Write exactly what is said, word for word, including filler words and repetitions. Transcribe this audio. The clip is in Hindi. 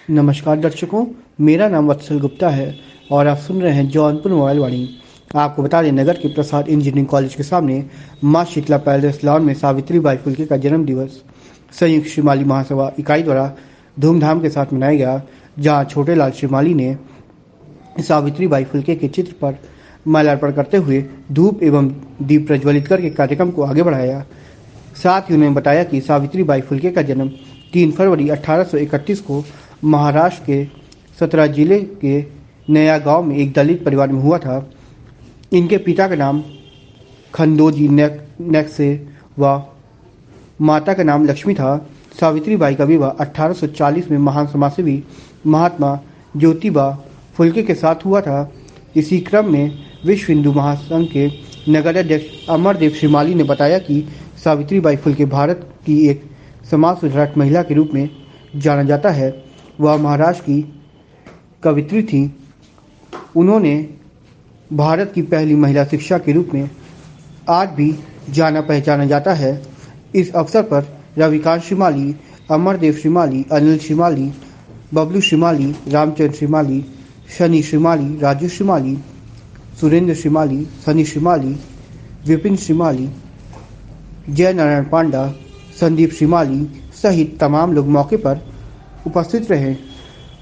नमस्कार दर्शकों, मेरा नाम वत्सल गुप्ता है और आप सुन रहे हैं जौनपुर मोबाइल वाणी। आपको बता दें, नगर के प्रसाद इंजीनियरिंग कॉलेज के सामने माँ शीतला पैलेस लॉन में सावित्री बाई फुल्के का जन्म दिवस संयुक्त श्रीमाली महासभा इकाई द्वारा धूमधाम के साथ मनाया गया, जहाँ छोटे लाल श्रीमाली ने सावित्री बाई फुल्के के चित्र पर माल्यार्पण करते हुए धूप एवं दीप प्रज्वलित करके कार्यक्रम को आगे बढ़ाया। साथ ही उन्होंने बताया कि सावित्री बाई फुल्के का जन्म तीन फरवरी अठारह सौ इकतीस को महाराष्ट्र के सतना जिले के नया गांव में एक दलित परिवार में हुआ था। इनके पिता का नाम खंडोजी नेक नेक्से व माता का नाम लक्ष्मी था। सावित्री बाई का विवाह अठारह सौ चालीस में महान समाजसेवी महात्मा ज्योतिबा फुल्के के साथ हुआ था। इसी क्रम में विश्व हिंदू महासंघ के नगराध्यक्ष अमरदेव श्रीमाली ने बताया कि सावित्री बाई फुल्के भारत की एक समाज सुधारक महिला के रूप में जाना जाता है। वह महाराष्ट्र की कवित्री थी। उन्होंने भारत की पहली महिला शिक्षा के रूप में आज भी जाना पहचाना जाता है। इस अवसर पर रविकांत श्रीमाली, अमरदेव श्रीमाली, अनिल श्रीमाली, बबलू श्रीमाली, रामचंद्र श्रीमाली, शनि श्रीमाली, राजू श्रीमाली, सुरेंद्र श्रीमाली, सनी श्रीमाली, विपिन श्रीमाली, जय नारायण पांडा, संदीप श्रीमाली सहित तमाम लोग मौके पर उपस्थित रहे।